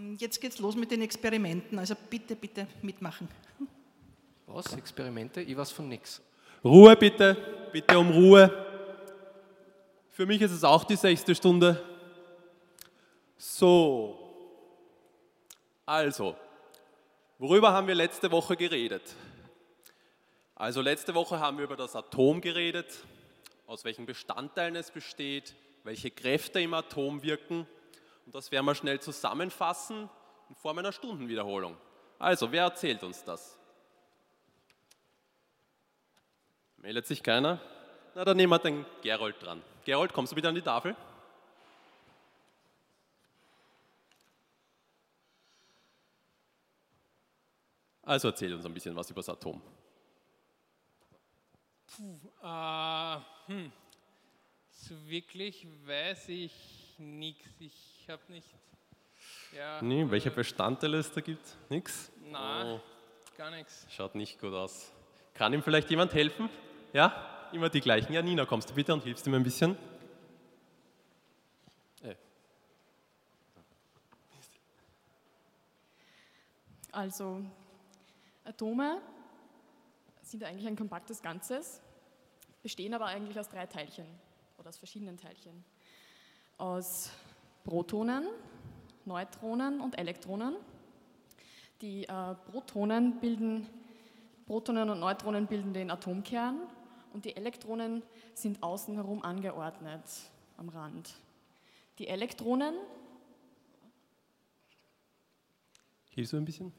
Jetzt geht's los mit den Experimenten, also bitte, bitte mitmachen. Was? Experimente? Ich weiß von nichts. Ruhe bitte, bitte um Ruhe. Für mich ist es auch die 6. Stunde. So, also, worüber haben wir letzte Woche geredet? Also letzte Woche haben wir über das Atom geredet, aus welchen Bestandteilen es besteht, welche Kräfte im Atom wirken. Und das werden wir schnell zusammenfassen in Form einer Stundenwiederholung. Also, wer erzählt uns das? Meldet sich keiner? Na, dann nehmen wir den Gerold dran. Gerold, kommst du bitte an die Tafel? Also erzähl uns ein bisschen was über das Atom. So wirklich weiß ich nichts. Ich habe nicht. Ja, Nee, welche Bestandteile es da gibt? Nix? Nein, gar nichts. Schaut nicht gut aus. Kann ihm vielleicht jemand helfen? Ja? Immer die gleichen. Ja, Nina, kommst du bitte und hilfst ihm ein bisschen? Also, Atome sind eigentlich ein kompaktes Ganzes, bestehen aber eigentlich aus 3 Teilchen oder aus verschiedenen Teilchen. Aus Protonen, Neutronen und Elektronen. Die Protonen und Neutronen bilden den Atomkern und die Elektronen sind außen herum angeordnet am Rand. Die Elektronen Hilfst du ein bisschen?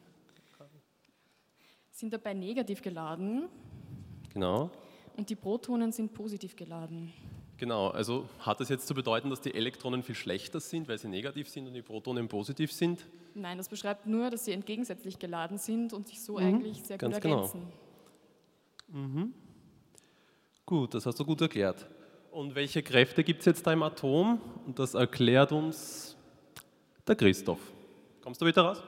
sind dabei negativ geladen Genau. und die Protonen sind positiv geladen. Genau, also hat das jetzt zu bedeuten, dass die Elektronen viel schlechter sind, weil sie negativ sind und die Protonen positiv sind? Nein, das beschreibt nur, dass sie entgegensätzlich geladen sind und sich so eigentlich sehr gut Ganz genau. ergänzen. Gut, das hast du gut erklärt. Und welche Kräfte gibt es jetzt da im Atom? Und das erklärt uns der Christoph. Kommst du bitte raus?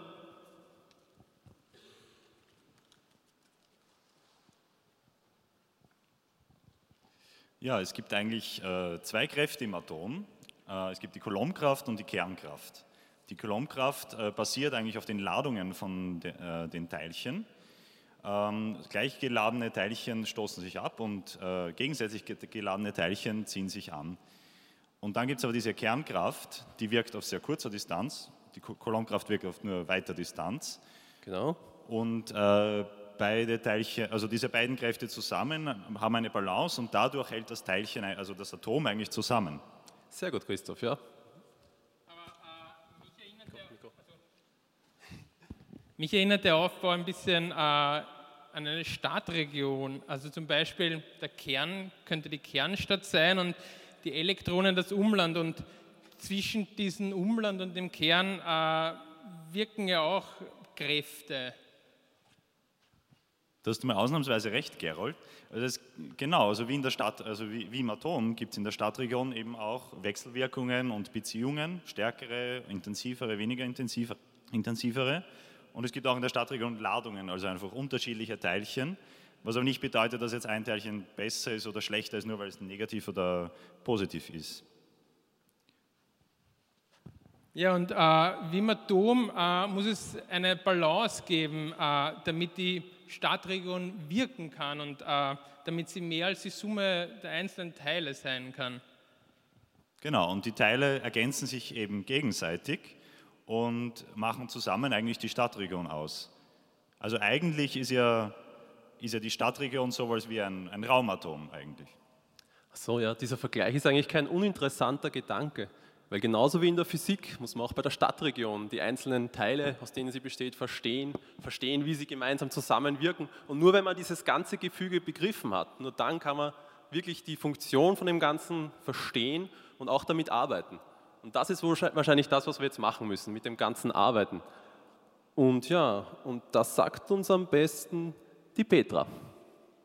Ja, es gibt eigentlich 2 Kräfte im Atom. Es gibt die Coulombkraft und die Kernkraft. Die Coulombkraft basiert eigentlich auf den Ladungen von den Teilchen. Gleich geladene Teilchen stoßen sich ab und gegensätzlich geladene Teilchen ziehen sich an. Und dann gibt es aber diese Kernkraft, die wirkt auf sehr kurzer Distanz. Die Coulombkraft wirkt auf nur weiter Distanz. Genau. Und beide Teilchen, also diese beiden Kräfte zusammen haben eine Balance und dadurch hält das Teilchen, also das Atom eigentlich zusammen. Sehr gut, Christoph, ja. Mich erinnert der Aufbau ein bisschen an eine Stadtregion. Also zum Beispiel der Kern könnte die Kernstadt sein und die Elektronen das Umland. Und zwischen diesem Umland und dem Kern wirken ja auch Kräfte. Da hast du mal ausnahmsweise recht, Gerold. Also genau, also wie in der Stadt, also wie im Atom gibt es in der Stadtregion eben auch Wechselwirkungen und Beziehungen, stärkere, intensivere, weniger intensivere. Und es gibt auch in der Stadtregion Ladungen, also einfach unterschiedliche Teilchen, was aber nicht bedeutet, dass jetzt ein Teilchen besser ist oder schlechter ist, nur weil es negativ oder positiv ist. Ja, und wie im Atom muss es eine Balance geben, damit die Stadtregion wirken kann und damit sie mehr als die Summe der einzelnen Teile sein kann. Genau, und die Teile ergänzen sich eben gegenseitig und machen zusammen eigentlich die Stadtregion aus. Also eigentlich ist ja die Stadtregion sowas wie ein Raumatom eigentlich. Ach so, ja, dieser Vergleich ist eigentlich kein uninteressanter Gedanke. Weil genauso wie in der Physik muss man auch bei der Stadtregion die einzelnen Teile, aus denen sie besteht, verstehen, wie sie gemeinsam zusammenwirken. Und nur wenn man dieses ganze Gefüge begriffen hat, nur dann kann man wirklich die Funktion von dem Ganzen verstehen und auch damit arbeiten. Und das ist wahrscheinlich das, was wir jetzt machen müssen, mit dem ganzen Arbeiten. Und ja, und das sagt uns am besten die Petra.